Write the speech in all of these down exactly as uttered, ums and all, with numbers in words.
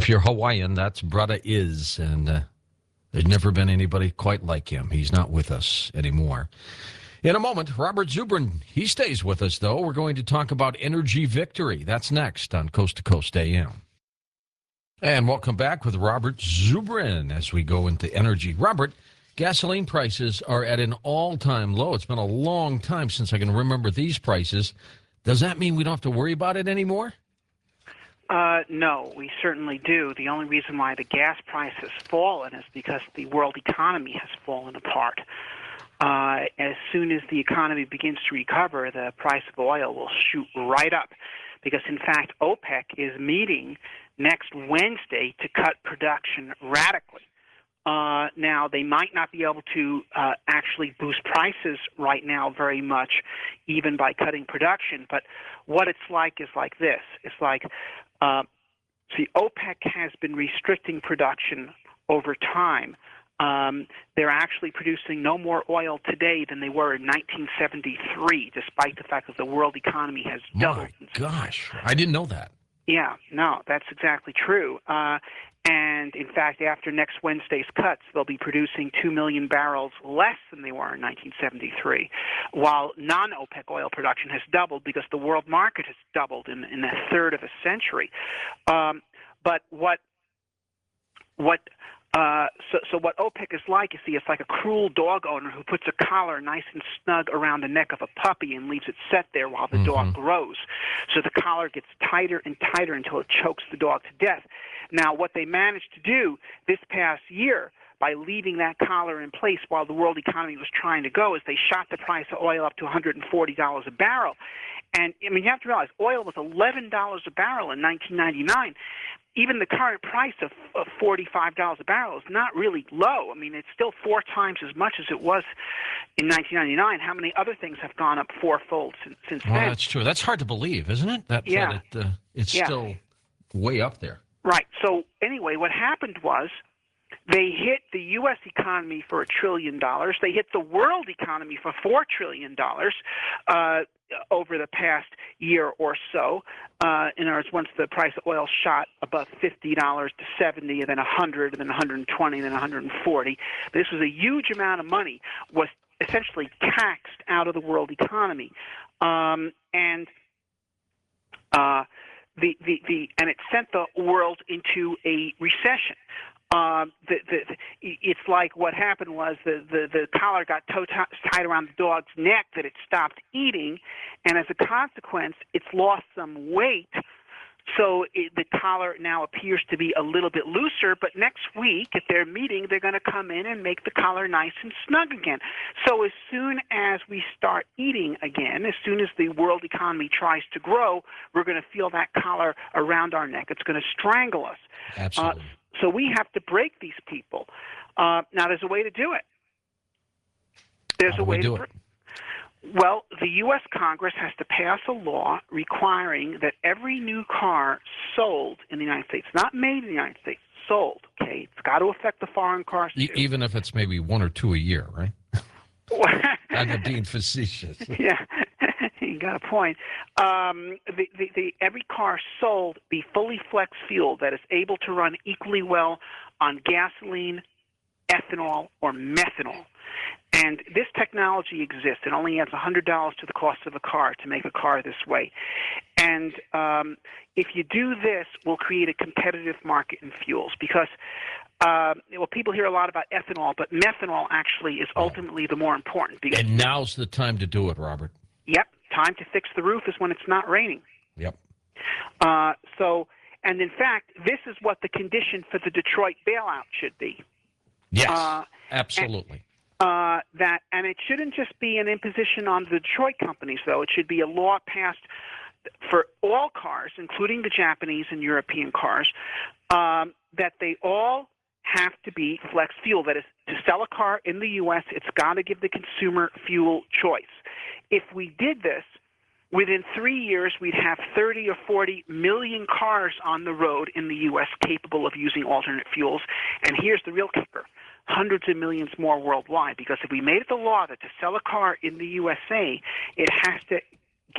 you're Hawaiian, that's Brother Is, and uh, there's never been anybody quite like him. He's not with us anymore. In a moment, Robert Zubrin, he stays with us, though. We're going to talk about energy victory. That's next on Coast to Coast A M. And welcome back with Robert Zubrin as we go into energy. Robert, gasoline prices are at an all-time low. It's been a long time since I can remember these prices. Does that mean we don't have to worry about it anymore? Uh, no, we certainly do. The only reason why the gas price has fallen is because the world economy has fallen apart. Uh, as soon as the economy begins to recover, the price of oil will shoot right up because, in fact, OPEC is meeting next Wednesday to cut production radically. Uh, now, they might not be able to uh, actually boost prices right now very much, even by cutting production, but what it's like is like this. It's like, uh, see, OPEC has been restricting production over time. Um, they're actually producing no more oil today than they were in nineteen seventy-three, despite the fact that the world economy has doubled. My gosh, I didn't know that. Yeah, no, that's exactly true. Uh, and, in fact, after next Wednesday's cuts, they'll be producing two million barrels less than they were in nineteen seventy-three, while non-OPEC oil production has doubled because the world market has doubled in, in a third of a century. Um, but what what Uh, so, so what OPEC is like, you see, it's like a cruel dog owner who puts a collar nice and snug around the neck of a puppy and leaves it set there while the mm-hmm. dog grows. So the collar gets tighter and tighter until it chokes the dog to death. Now, what they managed to do this past year by leaving that collar in place while the world economy was trying to go is they shot the price of oil up to one hundred forty dollars a barrel. And, I mean, you have to realize oil was eleven dollars a barrel in nineteen ninety-nine. Even the current price of, of forty-five dollars a barrel is not really low. I mean, it's still four times as much as it was in nineteen ninety-nine. How many other things have gone up fourfold since, since well, then? That's true. That's hard to believe, isn't it? That, yeah. That it, uh, it's yeah. still way up there. Right. So, anyway, what happened was they hit the U S economy for a trillion dollars. They hit the world economy for four trillion dollars uh, over the past year or so. Uh, in other words, once the price of oil shot above fifty dollars to seventy, and then one hundred, and then one hundred twenty, and then one hundred forty. This was a huge amount of money was essentially taxed out of the world economy, um, and uh, the, the the and it sent the world into a recession. Um, the, the, the, it's like what happened was the, the, the collar got toe t- tied around the dog's neck that it stopped eating, and as a consequence, it's lost some weight. So it, the collar now appears to be a little bit looser, but next week at their meeting, they're going to come in and make the collar nice and snug again. So as soon as we start eating again, as soon as the world economy tries to grow, we're going to feel that collar around our neck. It's going to strangle us. Absolutely. Uh, So we have to break these people. Uh, now, there's a way to do it. There's How a do way we to do do it? Well, the U S Congress has to pass a law requiring that every new car sold in the United States, not made in the United States, sold, okay? It's got to affect the foreign cars, too. E- even if it's maybe one or two a year, right? I'm being facetious. Yeah, you got a point. Um, the, the, the, every car sold be fully flex fuel that is able to run equally well on gasoline, ethanol, or methanol. And this technology exists. It only adds one hundred dollars to the cost of a car to make a car this way. And um, if you do this, we'll create a competitive market in fuels because uh, well, people hear a lot about ethanol, but methanol actually is ultimately the more important. Because, and now's the time to do it, Robert. Yep. Time to fix the roof is when it's not raining. Yep. Uh, so, and in fact, this is what the condition for the Detroit bailout should be. Yes, uh, absolutely. And, uh, that, and it shouldn't just be an imposition on the Detroit companies, though. It should be a law passed for all cars, including the Japanese and European cars, um, that they all have to be flex fuel. That is, to sell a car in the U S, it's got to give the consumer fuel choice. If we did this, within three years, we'd have thirty or forty million cars on the road in the U S capable of using alternate fuels. And here's the real kicker. Hundreds of millions more worldwide, because if we made it the law that to sell a car in the U S A, it has to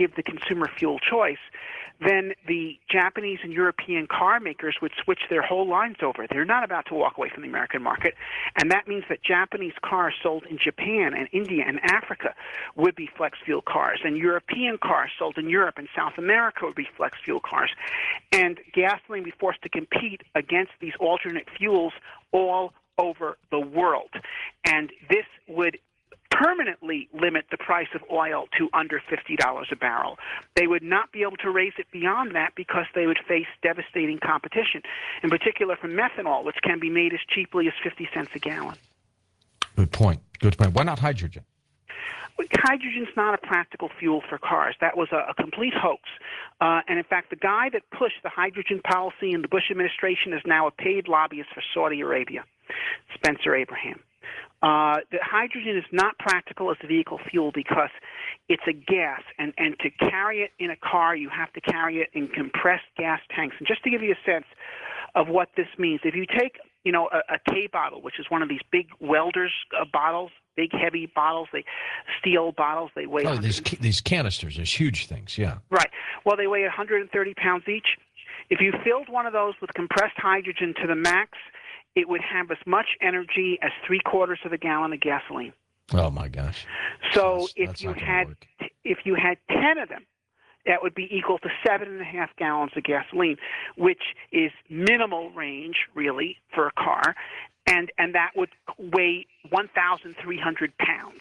give the consumer fuel choice, then the Japanese and European car makers would switch their whole lines over. They're not about to walk away from the American market, and that means that Japanese cars sold in Japan and India and Africa would be flex fuel cars, and European cars sold in Europe and South America would be flex fuel cars, and gasoline would be forced to compete against these alternate fuels all over the world. And this would permanently limit the price of oil to under fifty dollars a barrel. They would not be able to raise it beyond that because they would face devastating competition, in particular from methanol, which can be made as cheaply as fifty cents a gallon. Good point. Good point. Why not hydrogen? Hydrogen's not a practical fuel for cars. That was a, a complete hoax. Uh, and in fact, the guy that pushed the hydrogen policy in the Bush administration is now a paid lobbyist for Saudi Arabia, Spencer Abraham. Uh, the hydrogen is not practical as a vehicle fuel because it's a gas, and, and to carry it in a car, you have to carry it in compressed gas tanks. And just to give you a sense of what this means, if you take, you know, a, a K bottle, which is one of these big welders uh, bottles, big heavy bottles, they steel bottles, they weigh. Oh, these these canisters, these huge things, yeah. Right. Well, they weigh one hundred thirty pounds each. If you filled one of those with compressed hydrogen to the max, it would have as much energy as three quarters of a gallon of gasoline. Oh my gosh! So that's, if that's you had work. if you had ten of them, that would be equal to seven and a half gallons of gasoline, which is minimal range really for a car, and and that would weigh one thousand three hundred pounds.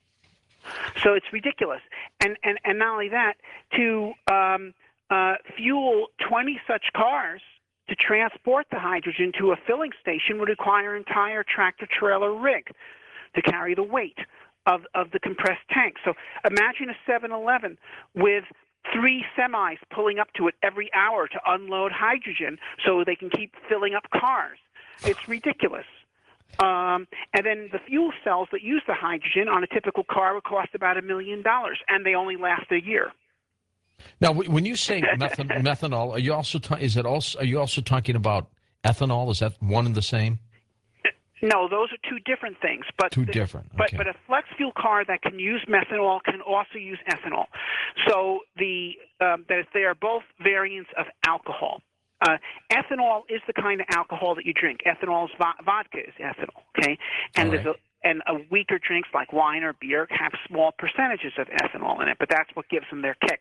So it's ridiculous, and and and not only that, to um, uh, fuel twenty such cars, to transport the hydrogen to a filling station would require an entire tractor-trailer rig to carry the weight of, of the compressed tank. So imagine a seven eleven with three semis pulling up to it every hour to unload hydrogen so they can keep filling up cars. It's ridiculous. Um, and then the fuel cells that use the hydrogen on a typical car would cost about a million dollars, and they only last a year. Now, when you say methan- methanol, are you also ta- is it also are you also talking about ethanol? Is that one and the same? No, those are two different things. But two the, different. But Okay. but a flex fuel car that can use methanol can also use ethanol. So the um, that they are both variants of alcohol. Uh, ethanol is the kind of alcohol that you drink. Ethanol is vo- vodka is ethanol. Okay, and All there's right. a And a weaker drinks like wine or beer have small percentages of ethanol in it, but that's what gives them their kick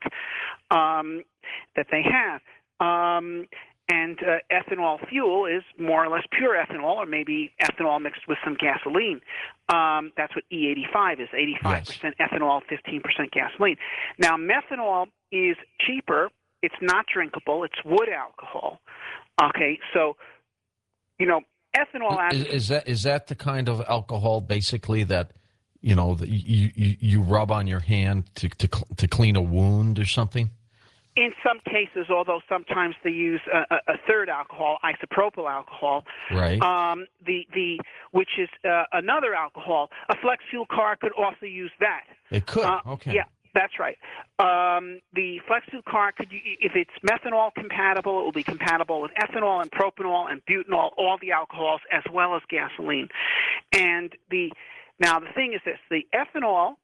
um, that they have. Um, and uh, ethanol fuel is more or less pure ethanol, or maybe ethanol mixed with some gasoline. Um, that's what E eighty-five is, eighty-five percent yes. ethanol, fifteen percent gasoline. Now, methanol is cheaper. It's not drinkable. It's wood alcohol. Okay, so, you know, ethanol is, is that is that the kind of alcohol basically that you know that you, you you rub on your hand to to to clean a wound or something? In some cases, although sometimes they use a, a third alcohol, isopropyl alcohol, right? Um, the the which is uh, another alcohol. A flex fuel car could also use that. It could. Uh, okay. Yeah. That's right. Um, the flex fuel car could, if it's methanol compatible, it will be compatible with ethanol and propanol and butanol, all the alcohols, as well as gasoline. And the now the thing is this: the ethanol,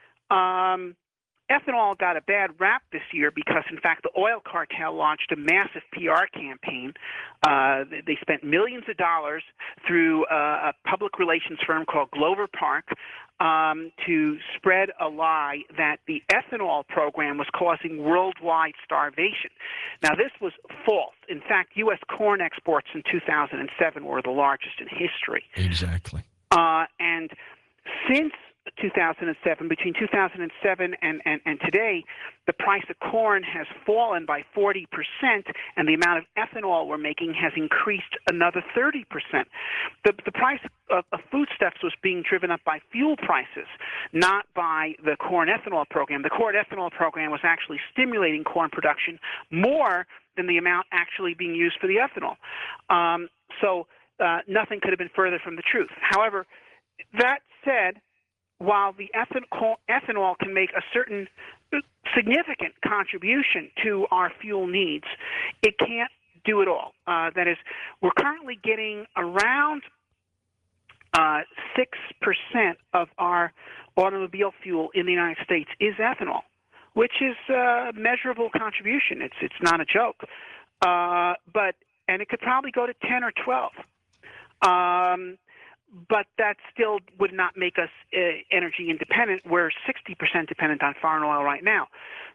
um, ethanol got a bad rap this year because, in fact, the oil cartel launched a massive P R campaign. Uh, they spent millions of dollars through uh, a public relations firm called Glover Park. Um, to spread a lie that the ethanol program was causing worldwide starvation. Now, this was false. In fact, U S corn exports in two thousand seven were the largest in history. Exactly. Uh, and since two thousand seven, between two thousand seven and, and, and today, the price of corn has fallen by forty percent, and the amount of ethanol we're making has increased another thirty percent. The, the price of, of foodstuffs was being driven up by fuel prices, not by the corn ethanol program. The corn ethanol program was actually stimulating corn production more than the amount actually being used for the ethanol. Um, so uh, nothing could have been further from the truth. However, that said, while the ethanol can make a certain significant contribution to our fuel needs, it can't do it all. Uh, that is, we're currently getting around uh, six percent of our automobile fuel in the United States is ethanol. which is a measurable contribution. It's it's not a joke, uh, but and it could probably go to ten or twelve. Um, but that still would not make us uh, energy independent. We're sixty percent dependent on foreign oil right now.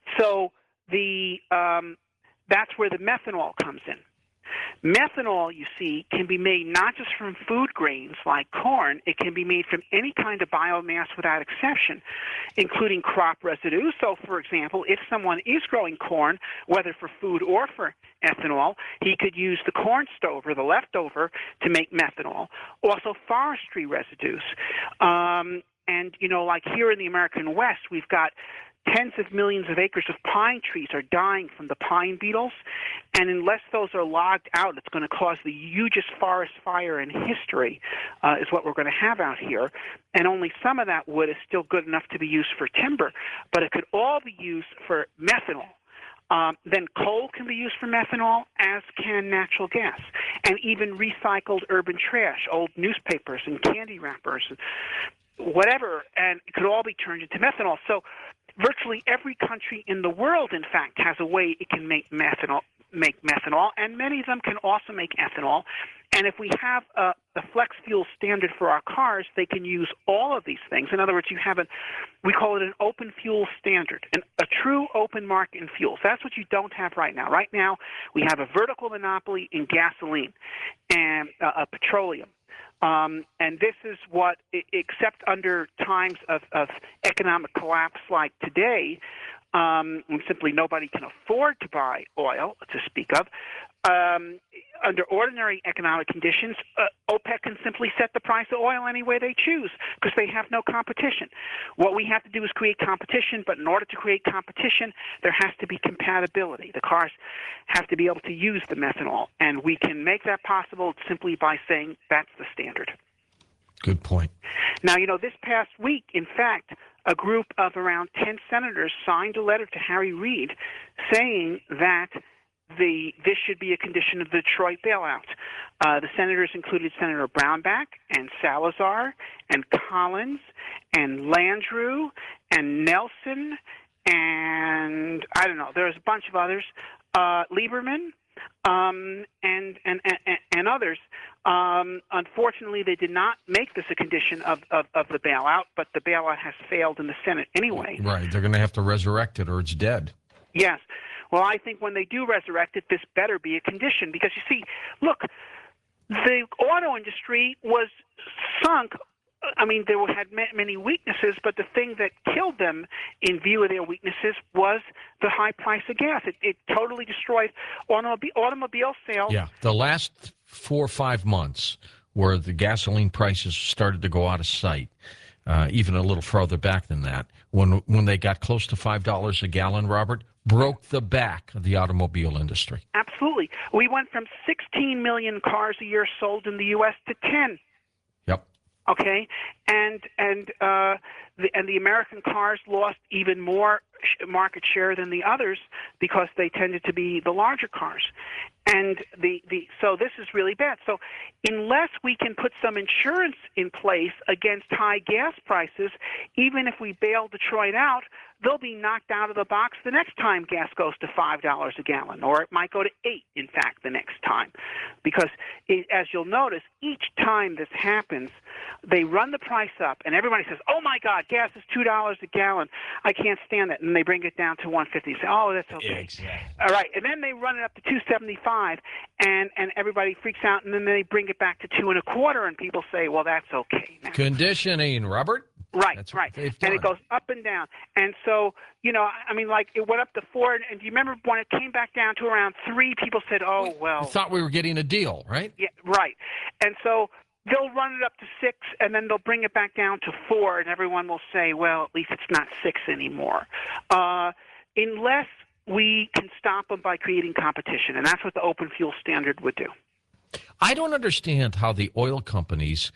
So the um, that's where the methanol comes in. Methanol, you see, can be made not just from food grains like corn. It can be made from any kind of biomass without exception, including crop residues. So, for example, if someone is growing corn, whether for food or for ethanol, he could use the corn stover, the leftover, to make methanol. Also, forestry residues. Um, and, you know, like here in the American West, we've got tens of millions of acres of pine trees are dying from the pine beetles, and unless those are logged out, it's going to cause the hugest forest fire in history, uh, is what we're going to have out here. And only some of that wood is still good enough to be used for timber, but it could all be used for methanol. Um, then coal can be used for methanol, as can natural gas, and even recycled urban trash, old newspapers and candy wrappers, whatever, and it could all be turned into methanol. So virtually every country in the world, in fact, has a way it can make methanol, make methanol, and many of them can also make ethanol. And if we have a, a flex fuel standard for our cars, they can use all of these things. In other words, you have a, we call it an open fuel standard, an, a true open market in fuels. That's what you don't have right now. Right now, we have a vertical monopoly in gasoline and uh, uh, petroleum. Um, and this is what, except under times of, of economic collapse like today, um, when simply nobody can afford to buy oil, to speak of, um, under ordinary economic conditions, uh, OPEC can simply set the price of oil any way they choose because they have no competition. What we have to do is create competition, but in order to create competition, there has to be compatibility. The cars have to be able to use the methanol, and we can make that possible simply by saying that's the standard. Good point. Now, you know, this past week, in fact, a group of around ten senators signed a letter to Harry Reid saying that The, this should be a condition of the Detroit bailout. Uh, the senators included Senator Brownback and Salazar and Collins and Landrieu and Nelson and I don't know, there's a bunch of others, uh, Lieberman um, and, and, and, and others. Um, unfortunately, they did not make this a condition of, of, of the bailout, but the bailout has failed in the Senate anyway. Right, they're going to have to resurrect it or it's dead. Yes. Well, I think when they do resurrect it, this better be a condition because, you see, look, the auto industry was sunk. I mean, they had many weaknesses, but the thing that killed them in view of their weaknesses was the high price of gas. It, it totally destroyed automobile, automobile sales. Yeah, the last four or five months where the gasoline prices started to go out of sight, uh, even a little further back than that, when when they got close to five dollars a gallon, Robert, broke the back of the automobile industry. Absolutely. We went from sixteen million cars a year sold in the U S to ten. Yep. Okay, and and uh, the and the American cars lost even more sh- market share than the others because they tended to be the larger cars, and the, the so this is really bad. So unless we can put some insurance in place against high gas prices, even if we bail Detroit out, they'll be knocked out of the box the next time gas goes to five dollars a gallon, or it might go to eight, in fact, the next time. Because, it, as you'll notice, each time this happens, they run the price up, and everybody says, oh, my God, gas is two dollars a gallon. I can't stand that. And they bring it down to one fifty. Say, oh, that's okay. Exactly. All right. And then they run it up to two seventy-five, and, and everybody freaks out, and then they bring it back to two and a quarter, and people say, well, that's okay now. Conditioning, Robert. Right, That's right. And it goes up and down. And so, you know, I mean, like, it went up to four, and, and do you remember when it came back down to around three, people said, oh, well. I thought we were getting a deal, right? Yeah, right. And so they'll run it up to six, and then they'll bring it back down to four, and everyone will say, well, at least it's not six anymore. Uh, unless we can stop them by creating competition, and that's what the open fuel standard would do. I don't understand how the oil companies,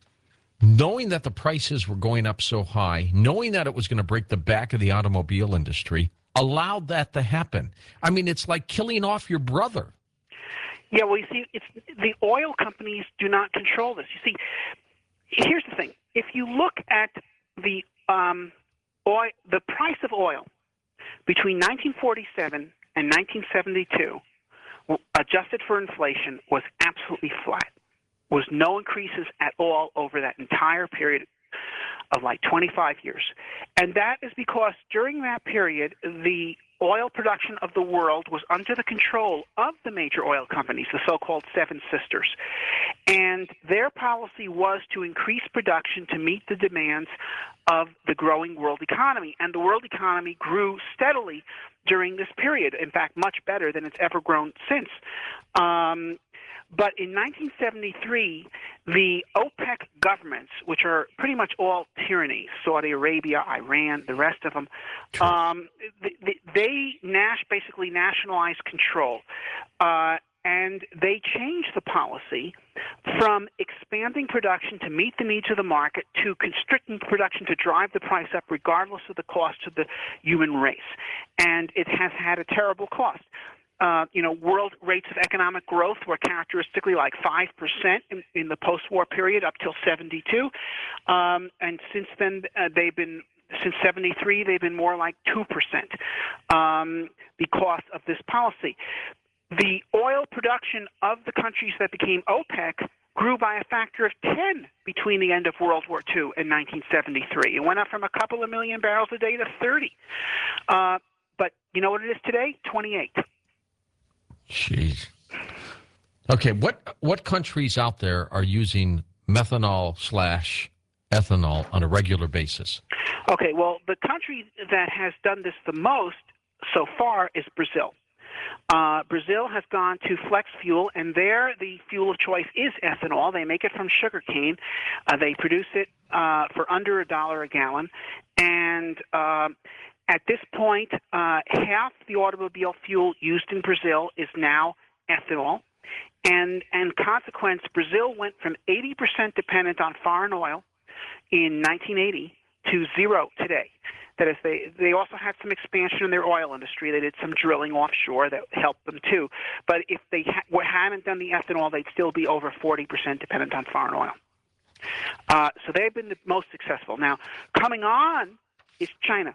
knowing that the prices were going up so high, knowing that it was going to break the back of the automobile industry, allowed that to happen. I mean, it's like killing off your brother. Yeah, well, you see, it's the oil companies do not control this. You see, here's the thing. If you look at the um, oil, the price of oil between nineteen forty-seven and nineteen seventy-two, adjusted for inflation, was absolutely flat. Was no increases at all over that entire period of like twenty-five years. And that is because during that period, the oil production of the world was under the control of the major oil companies, the so-called Seven Sisters. And their policy was to increase production to meet the demands of the growing world economy. And the world economy grew steadily during this period, in fact, much better than it's ever grown since. Um, But in nineteen seventy-three, the OPEC governments, which are pretty much all tyrannies, Saudi Arabia, Iran, the rest of them, um, they, they Nash basically nationalized control. Uh, and they changed the policy from expanding production to meet the needs of the market to constricting production to drive the price up regardless of the cost to the human race. And it has had a terrible cost. Uh, you know, world rates of economic growth were characteristically like five percent in, in the post-war period up till seventy-two. Um, and since then, uh, they've been, since seventy-three, they've been more like two percent um, because of this policy. The oil production of the countries that became OPEC grew by a factor of ten between the end of World War Two and nineteen seventy-three. It went up from a couple of million barrels a day to thirty. Uh, but you know what it is today? twenty-eight. Jeez. Okay, what what countries out there are using methanol slash ethanol on a regular basis? Okay, well, the country that has done this the most so far is Brazil. Uh, Brazil has gone to flex fuel, and there the fuel of choice is ethanol. They make it from sugarcane. Uh, they produce it uh, for under a dollar a gallon, and uh, at this point, uh, half the automobile fuel used in Brazil is now ethanol. And in consequence, Brazil went from eighty percent dependent on foreign oil in nineteen eighty to zero today. That is, they, they also had some expansion in their oil industry. They did some drilling offshore that helped them too. But if they ha- hadn't done the ethanol, they'd still be over forty percent dependent on foreign oil. Uh, so they've been the most successful. Now, coming on is China.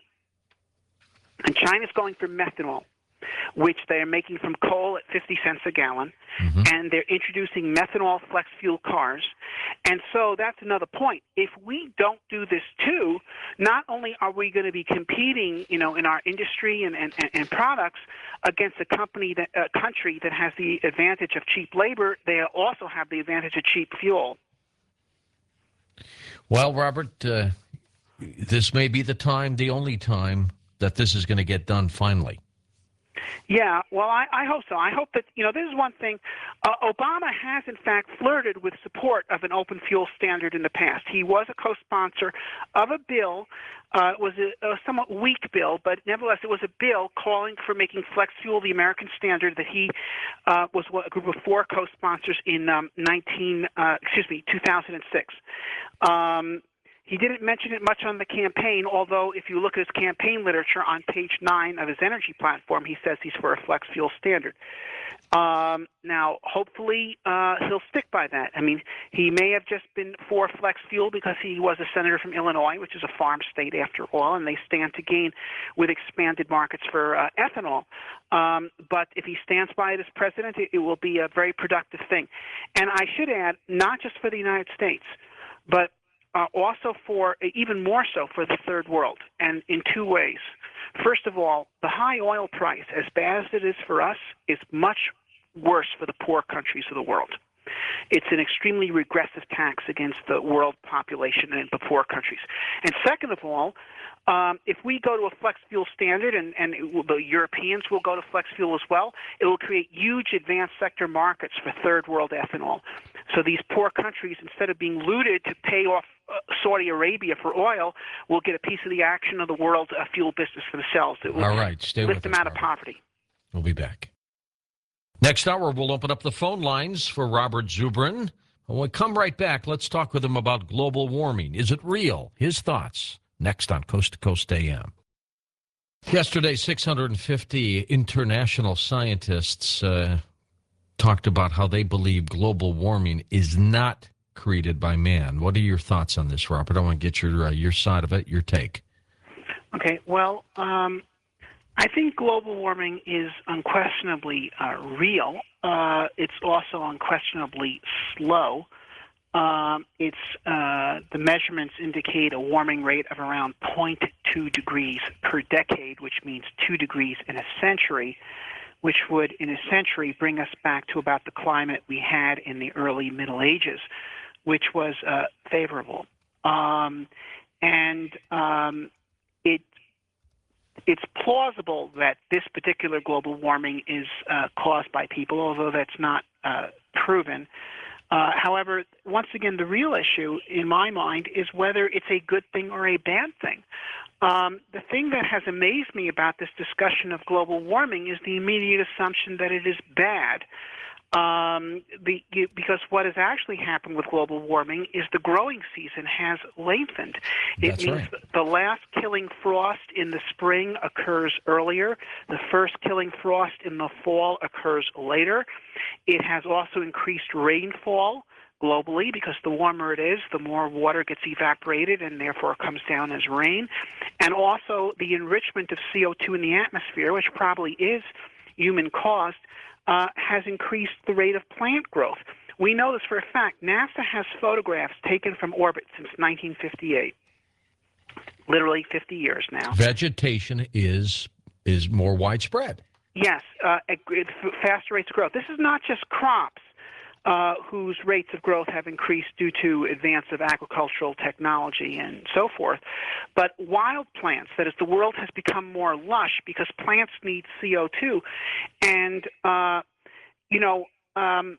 And China's going for methanol, which they are making from coal at fifty cents a gallon, mm-hmm. and they're introducing methanol flex fuel cars. And so that's another point. If we don't do this too, not only are we going to be competing, you know, in our industry and, and, and products against a company that a country that has the advantage of cheap labor, they also have the advantage of cheap fuel. Well, Robert, uh, this may be the time, the only time, that this is going to get done finally. Yeah, well, I, I hope so. I hope that, you know, this is one thing. Uh, Obama has, in fact, flirted with support of an open fuel standard in the past. He was a co-sponsor of a bill. Uh, it was a, a somewhat weak bill, but nevertheless, it was a bill calling for making flex fuel the American standard that he uh, was a group of four co-sponsors in um, nineteen, uh, excuse me, two thousand six. Um, He didn't mention it much on the campaign, although if you look at his campaign literature on page nine of his energy platform, he says he's for a flex fuel standard. Um, now, hopefully, uh, he'll stick by that. I mean, he may have just been for flex fuel because he was a senator from Illinois, which is a farm state after all, and they stand to gain with expanded markets for uh, ethanol. Um, but if he stands by it as president, it, it will be a very productive thing. And I should add, not just for the United States, but Uh, also for, even more so for the third world, and in two ways. First of all, the high oil price, as bad as it is for us, is much worse for the poor countries of the world. It's an extremely regressive tax against the world population and the poor countries. And second of all, um, if we go to a flex fuel standard, and, and it will, the Europeans will go to flex fuel as well, it will create huge advanced sector markets for third world ethanol. So these poor countries, instead of being looted to pay off uh, Saudi Arabia for oil, will get a piece of the action of the world uh, fuel business themselves. It will All right, stay lift with them us, out of Robert. poverty. We'll be back. Next hour, we'll open up the phone lines for Robert Zubrin. When we come right back, let's talk with him about global warming. Is it real? His thoughts next on Coast to Coast A M. Yesterday, six hundred fifty international scientists uh, talked about how they believe global warming is not created by man. What are your thoughts on this, Robert? I want to get your uh, your side of it, your take. Okay, well, um, I think global warming is unquestionably uh, real. Uh, it's also unquestionably slow. Um, it's uh, the measurements indicate a warming rate of around zero point two degrees per decade, which means two degrees in a century, which would, in a century, bring us back to about the climate we had in the early Middle Ages, which was uh, favorable. Um, and um, it it's plausible that this particular global warming is uh, caused by people, although that's not uh, proven. Uh, however, once again, the real issue in my mind is whether it's a good thing or a bad thing. Um, the thing that has amazed me about this discussion of global warming is the immediate assumption that it is bad. Um, the, because what has actually happened with global warming is the growing season has lengthened. It That's means right. the last killing frost in the spring occurs earlier. The first killing frost in the fall occurs later. It has also increased rainfall globally because the warmer it is, the more water gets evaporated and therefore comes down as rain. And also the enrichment of C O two in the atmosphere, which probably is human-caused, Uh, has increased the rate of plant growth. We know this for a fact. NASA has photographs taken from orbit since nineteen fifty-eight, literally fifty years now. Vegetation is is more widespread. Yes, uh, at faster rates of growth. This is not just crops uh, whose rates of growth have increased due to advance of agricultural technology and so forth, but wild plants. That is, the world has become more lush because plants need C O two. And, uh, you know, um,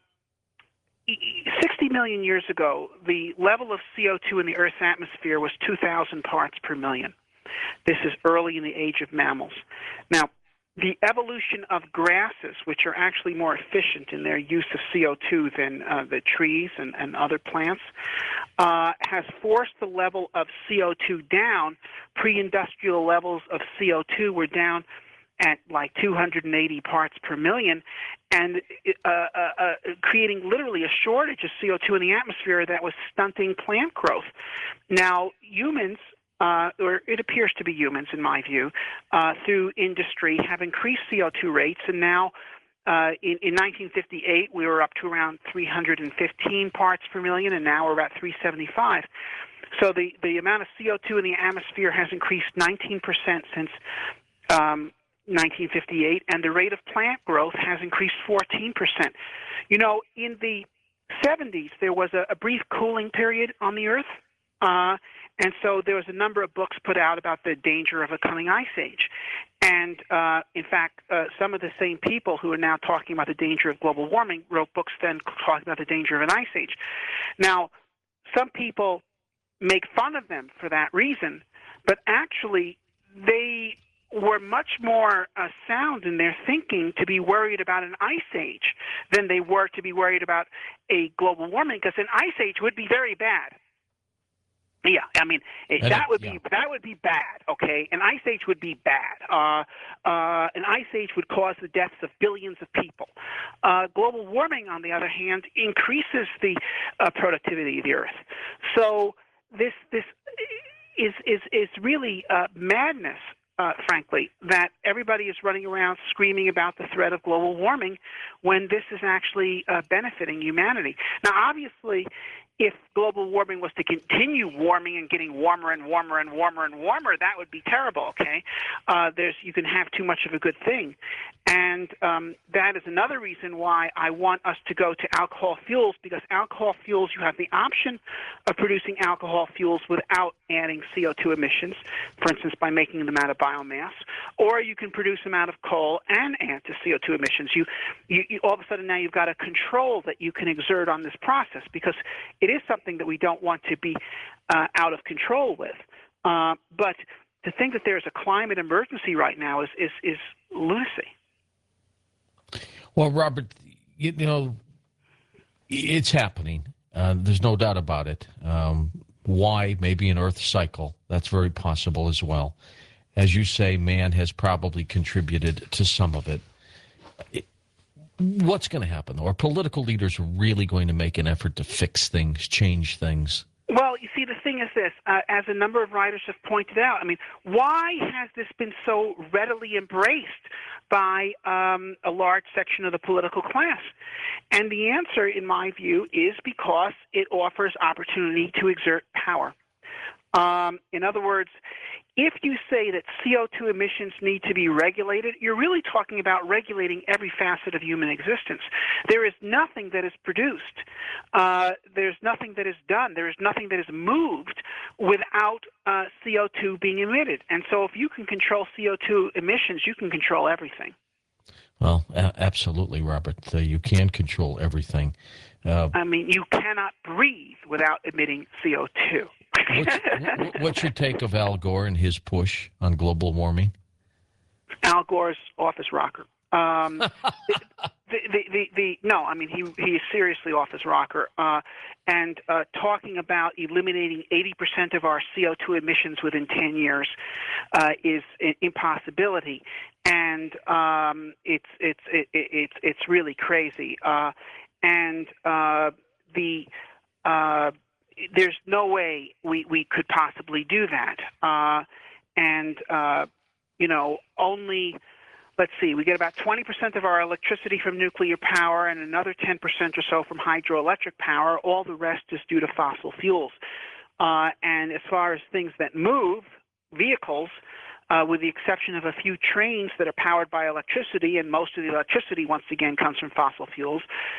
sixty million years ago, the level of C O two in the Earth's atmosphere was two thousand parts per million. This is early in the age of mammals. Now, the evolution of grasses, which are actually more efficient in their use of C O two than uh, the trees and, and other plants, uh, has forced the level of C O two down. Pre-industrial levels of C O two were down at like two hundred eighty parts per million, and uh, uh, uh, creating literally a shortage of C O two in the atmosphere that was stunting plant growth. Now, humans, uh, or it appears to be humans in my view, uh, through industry have increased C O two rates, and now uh, in, in nineteen fifty-eight we were up to around three hundred fifteen parts per million, and now we're about three hundred seventy-five. So the, the amount of C O two in the atmosphere has increased nineteen percent since um, nineteen fifty-eight, and the rate of plant growth has increased fourteen percent. You know, in the seventies, there was a, a brief cooling period on the Earth, uh, and so there was a number of books put out about the danger of a coming ice age. And, uh, in fact, uh, some of the same people who are now talking about the danger of global warming wrote books then talking about the danger of an ice age. Now, some people make fun of them for that reason, but actually they were much more uh, sound in their thinking to be worried about an ice age than they were to be worried about a global warming, because an ice age would be very bad. Yeah, I mean it, And that it- would yeah. be that would be bad. Okay, an ice age would be bad. Uh, uh, an ice age would cause the deaths of billions of people. Uh, global warming, on the other hand, increases the uh, productivity of the Earth. So this this is is is really uh, madness. Uh, frankly, that everybody is running around screaming about the threat of global warming when this is actually uh, benefiting humanity. Now, obviously, if global warming was to continue warming and getting warmer and warmer and warmer and warmer, that would be terrible, okay? Uh, there's you can have too much of a good thing. And um, that is another reason why I want us to go to alcohol fuels, because alcohol fuels, you have the option of producing alcohol fuels without adding C O two emissions, for instance, by making them out of biomass, or you can produce them out of coal and add to C O two emissions. You, you, you all of a sudden now you've got a control that you can exert on this process, because it is something that we don't want to be uh, out of control with. Uh, but to think that there's a climate emergency right now is is, is lunacy. Well, Robert, you, you know, it's happening. Uh, there's no doubt about it. Um, why? Maybe an Earth cycle. That's very possible as well. As you say, man has probably contributed to some of it. it what's going to happen, though? Are political leaders really going to make an effort to fix things, change things? Well, you see, the thing thing is this, uh, as a number of writers have pointed out, I mean, why has this been so readily embraced by um, a large section of the political class? And the answer, in my view, is because it offers opportunity to exert power. Um, in other words, if you say that C O two emissions need to be regulated, you're really talking about regulating every facet of human existence. There is nothing that is produced. Uh, there's nothing that is done. There is nothing that is moved without uh, C O two being emitted. And so if you can control C O two emissions, you can control everything. Well, a- absolutely, Robert. Uh, you can control everything. Uh, I mean, you cannot breathe without emitting C O two. what's, what's your take of Al Gore and his push on global warming? Al Gore's office rocker. Um, the, the, the, the, no, I mean, he, he is seriously office rocker. Uh, and uh, talking about eliminating eighty percent of our C O two emissions within ten years uh, is an impossibility. And um, it's, it's, it, it's, it's really crazy. Uh, and uh, the... Uh, There's no way we, we could possibly do that. Uh, and, uh, you know, only, let's see, we get about twenty percent of our electricity from nuclear power and another ten percent or so from hydroelectric power. All the rest is due to fossil fuels. Uh, and as far as things that move, vehicles, uh, with the exception of a few trains that are powered by electricity, and most of the electricity, once again, comes from fossil fuels,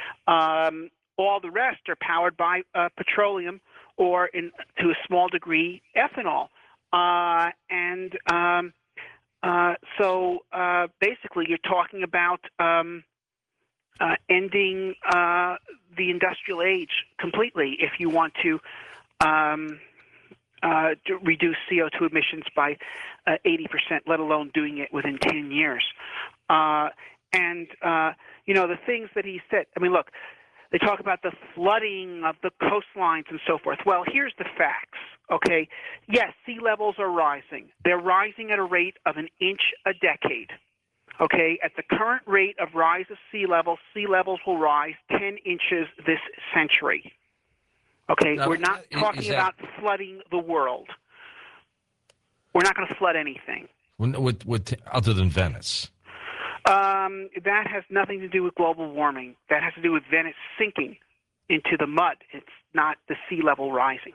um, all the rest are powered by uh, petroleum or, in, to a small degree, ethanol. Uh, and um, uh, so uh, basically you're talking about um, uh, ending uh, the industrial age completely if you want to, um, uh, to reduce C O two emissions by uh, eighty percent, let alone doing it within ten years. Uh, and, uh, you know, the things that he said, I mean, look, they talk about the flooding of the coastlines and so forth. Well, here's the facts, okay? Yes, sea levels are rising. They're rising at a rate of an inch a decade, okay? At the current rate of rise of sea levels, sea levels will rise ten inches this century, okay? Now, We're not is talking that- about flooding the world. We're not going to flood anything. With, with, other than Venice? Um, that has nothing to do with global warming. That has to do with Venice sinking into the mud. It's not the sea level rising.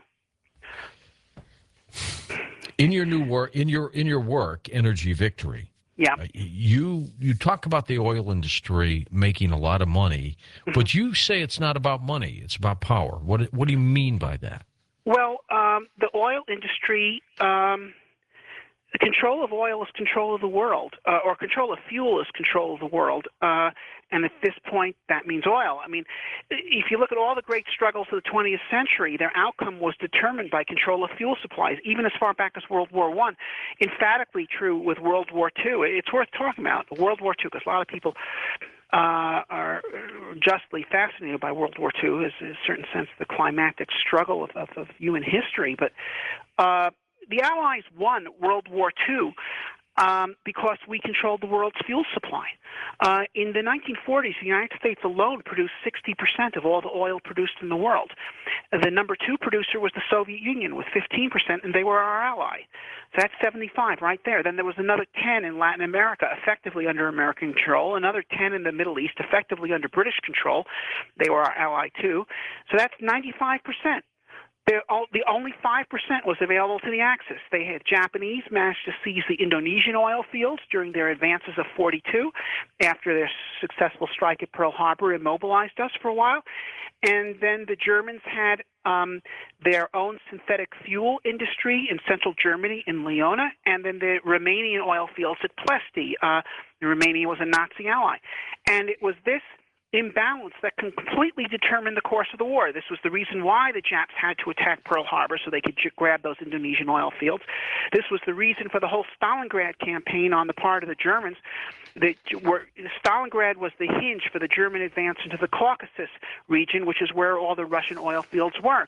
In your new work, in your in your work, Energy Victory, Yeah. uh, you you talk about the oil industry making a lot of money, Mm-hmm. but you say it's not about money; it's about power. What what do you mean by that? Well, um, the oil industry, um, the control of oil is control of the world, uh, or control of fuel is control of the world. Uh, and at this point, that means oil. I mean, if you look at all the great struggles of the twentieth century, their outcome was determined by control of fuel supplies, even as far back as World War One. Emphatically true with World War Two. It's worth talking about World War Two because a lot of people uh, are justly fascinated by World War Two, as in a certain sense the climactic struggle of, of, of human history. But uh, the Allies won World War Two um, because we controlled the world's fuel supply. Uh, in the nineteen forties, the United States alone produced sixty percent of all the oil produced in the world. The number two producer was the Soviet Union with fifteen percent, and they were our ally. So that's seventy-five right there. Then there was another ten in Latin America, effectively under American control, another ten in the Middle East, effectively under British control. They were our ally too. So that's ninety-five percent. The only five percent was available to the Axis. They had Japanese managed to seize the Indonesian oil fields during their advances of forty-two after their successful strike at Pearl Harbor immobilized us for a while. And then the Germans had um, their own synthetic fuel industry in central Germany in Leona, and then the Romanian oil fields at Ploiești. Uh, Romania was a Nazi ally. And it was this imbalance that can completely determine the course of the war. This was the reason why the Japs had to attack Pearl Harbor so they could j- grab those Indonesian oil fields. This was the reason for the whole Stalingrad campaign on the part of the Germans. That were, Stalingrad was the hinge for the German advance into the Caucasus region, which is where all the Russian oil fields were.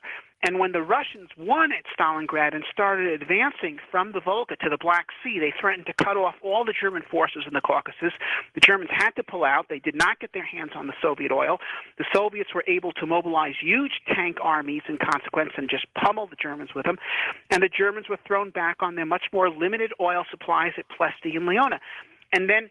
And when the Russians won at Stalingrad and started advancing from the Volga to the Black Sea, they threatened to cut off all the German forces in the Caucasus. The Germans had to pull out. They did not get their hands on the Soviet oil. The Soviets were able to mobilize huge tank armies in consequence and just pummel the Germans with them. And the Germans were thrown back on their much more limited oil supplies at Ploesti and Leona. And then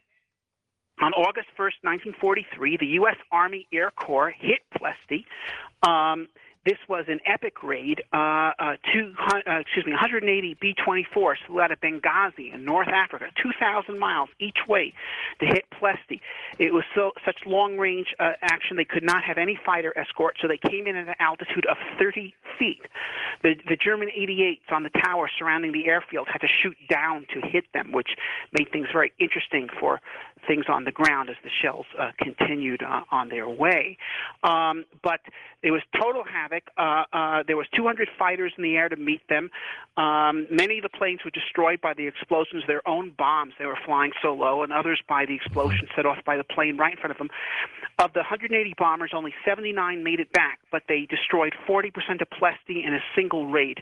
on August first, nineteen forty-three, the U S Army Air Corps hit Ploesti. Um, This was an epic raid. Uh, uh, two, uh, excuse me, one hundred eighty B twenty-fours flew out of Benghazi in North Africa, two thousand miles each way to hit Ploesti. It was so such long-range uh, action they could not have any fighter escort, so they came in at an altitude of thirty feet. The, the German eighty-eights on the tower surrounding the airfield had to shoot down to hit them, which made things very interesting for things on the ground as the shells uh, continued uh, on their way. Um, but there was total havoc. Uh, uh, there was two hundred fighters in the air to meet them. Um, many of the planes were destroyed by the explosions of their own bombs. They were flying so low, and others by the explosion set off by the plane right in front of them. Of the one hundred eighty bombers, only seventy-nine made it back, but they destroyed forty percent of Ploesti in a single raid.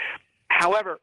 However,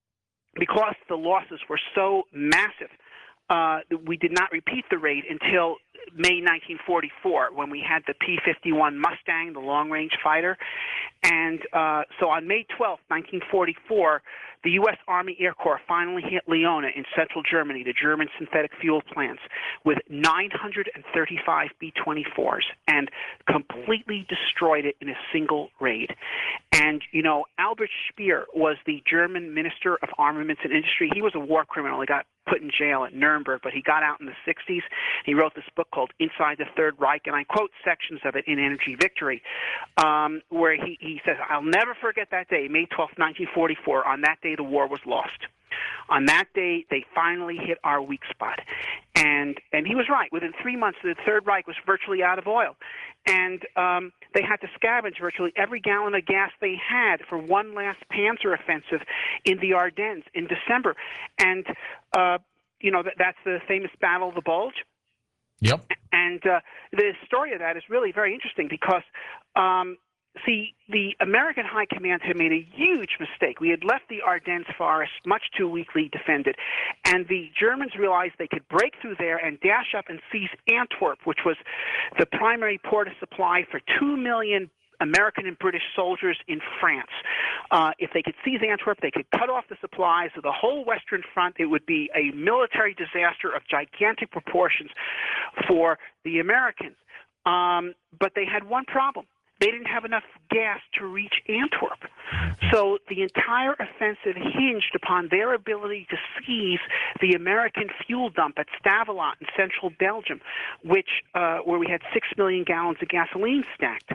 because the losses were so massive, Uh, we did not repeat the raid until May nineteen forty-four, when we had the P fifty-one Mustang, the long-range fighter. And uh, so on May twelfth, nineteen forty-four, the U S Army Air Corps finally hit Leona in central Germany, the German synthetic fuel plants, with nine hundred thirty-five B twenty-fours, and completely destroyed it in a single raid. And, you know, Albert Speer was the German Minister of Armaments and Industry. He was a war criminal. He got put in jail at Nuremberg, but he got out in the sixties. He wrote this book called Inside the Third Reich, and I quote sections of it in Energy Victory, um, where he, he says, "I'll never forget that day, May twelfth, nineteen forty-four. On that day, the war was lost. On that day, they finally hit our weak spot." And and he was right. Within three months, the Third Reich was virtually out of oil. And um, they had to scavenge virtually every gallon of gas they had for one last Panzer offensive in the Ardennes in December. And, uh, you know, that, that's the famous Battle of the Bulge. Yep. And uh, the story of that is really very interesting because um, – see, the American High Command had made a huge mistake. We had left the Ardennes forest much too weakly defended, and the Germans realized they could break through there and dash up and seize Antwerp, which was the primary port of supply for two million American and British soldiers in France. Uh, if they could seize Antwerp, they could cut off the supplies of the whole Western Front. It would be a military disaster of gigantic proportions for the Americans. Um, but they had one problem. They didn't have enough gas to reach Antwerp. So the entire offensive hinged upon their ability to seize the American fuel dump at Stavelot in central Belgium, which uh, where we had six million gallons of gasoline stacked.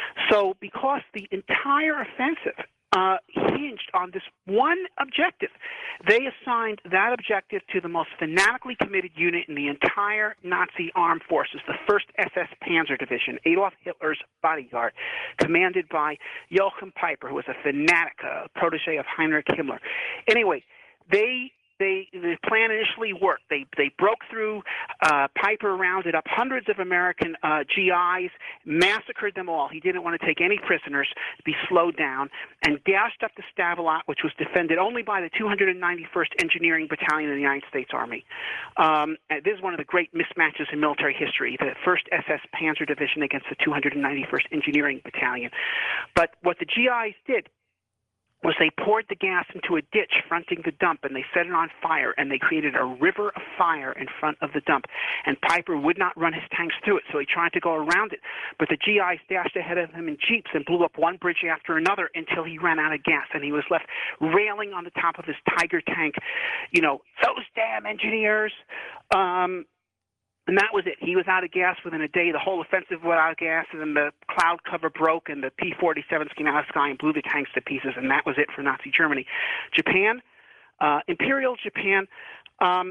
So because the entire offensive uh, hinged on this one objective, they assigned that objective to the most fanatically committed unit in the entire Nazi armed forces, the first S S Panzer Division, Adolf Hitler's bodyguard, commanded by Joachim Peiper, who was a fanatic, a protege of Heinrich Himmler. Anyway, they They, the plan initially worked. They they broke through. Uh, Peiper rounded up hundreds of American uh, G Is, massacred them all. He didn't want to take any prisoners, be slowed down, and dashed up to Stavelot, which was defended only by the two hundred ninety-first Engineering Battalion of the United States Army. Um, and this is one of the great mismatches in military history, the first S S Panzer Division against the two hundred ninety-first Engineering Battalion. But what the G Is did was they poured the gas into a ditch fronting the dump, and they set it on fire, and they created a river of fire in front of the dump. And Peiper would not run his tanks through it, so he tried to go around it. But the G Is dashed ahead of him in jeeps and blew up one bridge after another until he ran out of gas, and he was left railing on the top of his Tiger tank, you know, those damn engineers. Um, And that was it. He was out of gas within a day. The whole offensive went out of gas, and then the cloud cover broke, and the P forty-sevens came out of the sky and blew the tanks to pieces, and that was it for Nazi Germany. Japan, uh, Imperial Japan, um,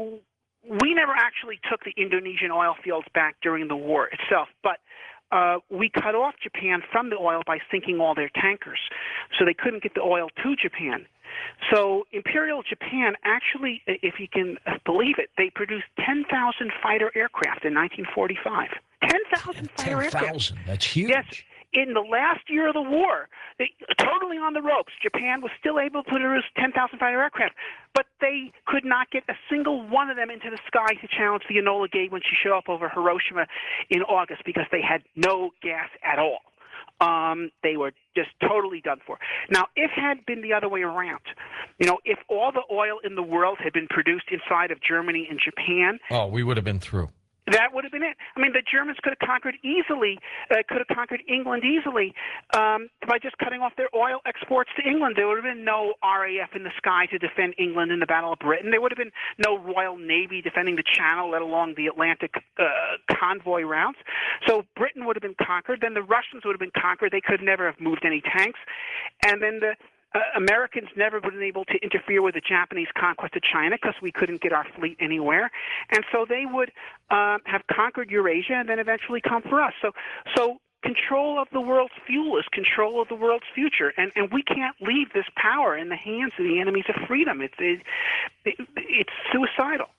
we never actually took the Indonesian oil fields back during the war itself, but uh, we cut off Japan from the oil by sinking all their tankers, so they couldn't get the oil to Japan. So Imperial Japan actually, if you can believe it, they produced ten thousand fighter aircraft in nineteen forty-five. ten thousand fighter aircraft. ten thousand, that's huge. Yes, in the last year of the war, they, totally on the ropes, Japan was still able to produce ten thousand fighter aircraft, but they could not get a single one of them into the sky to challenge the Enola Gay when she showed up over Hiroshima in August because they had no gas at all. Um, they were just totally done for. Now, if it had been the other way around, you know, if all the oil in the world had been produced inside of Germany and Japan, oh, we would have been through. That would have been it. I mean, the Germans could have conquered easily, uh, could have conquered England easily um, by just cutting off their oil exports to England. There would have been no R A F in the sky to defend England in the Battle of Britain. There would have been no Royal Navy defending the Channel, let alone the Atlantic uh, convoy routes. So Britain would have been conquered. Then the Russians would have been conquered. They could never have moved any tanks. And then the Uh, Americans never would have been able to interfere with the Japanese conquest of China because we couldn't get our fleet anywhere, and so they would um, have conquered Eurasia and then eventually come for us. So, so control of the world's fuel is control of the world's future, and and we can't leave this power in the hands of the enemies of freedom. It's it, it, it's suicidal.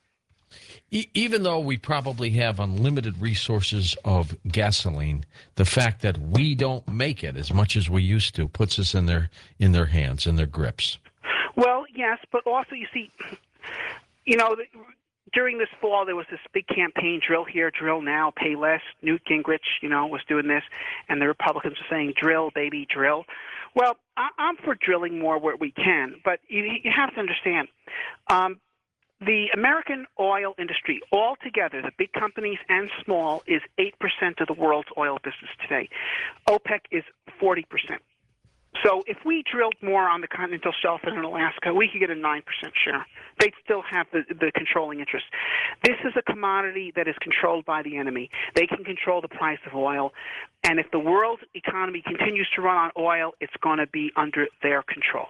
Even though we probably have unlimited resources of gasoline, the fact that we don't make it as much as we used to puts us in their in their hands, in their grips. Well, yes, but also you see, you know, during this fall there was this big campaign: drill here, drill now, pay less. Newt Gingrich, you know, was doing this, and the Republicans were saying, "Drill, baby, drill." Well, I'm for drilling more where we can, but you, you have to understand. Um, The American oil industry altogether, the big companies and small, is eight percent of the world's oil business today. OPEC is forty percent. So if we drilled more on the continental shelf and in Alaska, we could get a nine percent share. They'd still have the, the controlling interest. This is a commodity that is controlled by the enemy. They can control the price of oil. And if the world economy continues to run on oil, it's going to be under their control.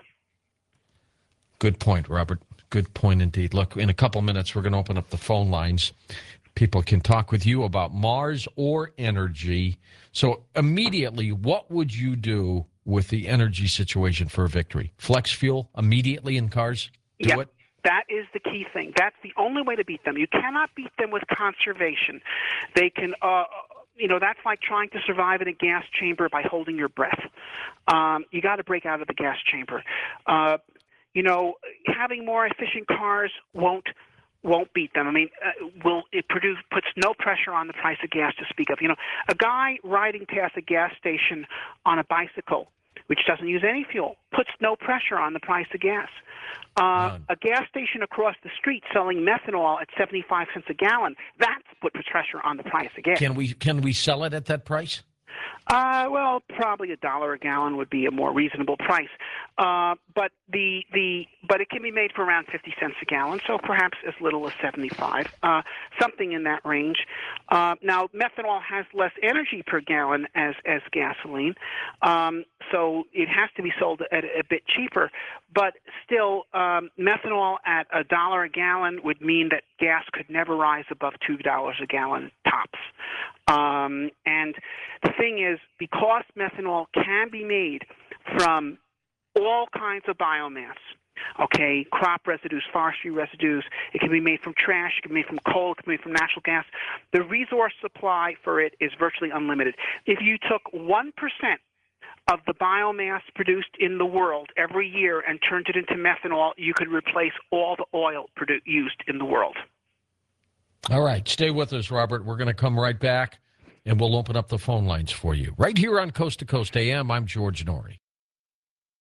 Good point, Robert. Good point indeed. Look, in a couple minutes, we're going to open up the phone lines. People can talk with you about Mars or energy. So immediately, what would you do with the energy situation for a victory? Flex fuel immediately in cars? Do yep. it? That is the key thing. That's the only way to beat them. You cannot beat them with conservation. They can... Uh, You know, that's like trying to survive in a gas chamber by holding your breath. Um, you got to break out of the gas chamber. Uh, you know, having more efficient cars won't won't beat them. I mean, uh, will it produce puts no pressure on the price of gas to speak of. You know, a guy riding past a gas station on a bicycle, which doesn't use any fuel, puts no pressure on the price of gas. Uh, a gas station across the street selling methanol at seventy-five cents a gallon, that's put pressure on the price of gas. Can we can we sell it at that price? Uh, well, probably a dollar a gallon would be a more reasonable price. Uh, but the the but it can be made for around fifty cents a gallon, so perhaps as little as seventy-five, uh, something in that range. Uh, now, methanol has less energy per gallon as as gasoline, um, so it has to be sold at a, a bit cheaper. But still, um, methanol at a dollar a gallon would mean that gas could never rise above two dollars a gallon tops. Um, and the thing is, because methanol can be made from all kinds of biomass, okay, crop residues, forestry residues, it can be made from trash, it can be made from coal, it can be made from natural gas, the resource supply for it is virtually unlimited. If you took one percent of the biomass produced in the world every year and turned it into methanol, you could replace all the oil produ- used in the world. All right. Stay with us, Robert. We're going to come right back, and we'll open up the phone lines for you. Right here on Coast to Coast A M, I'm George Noory.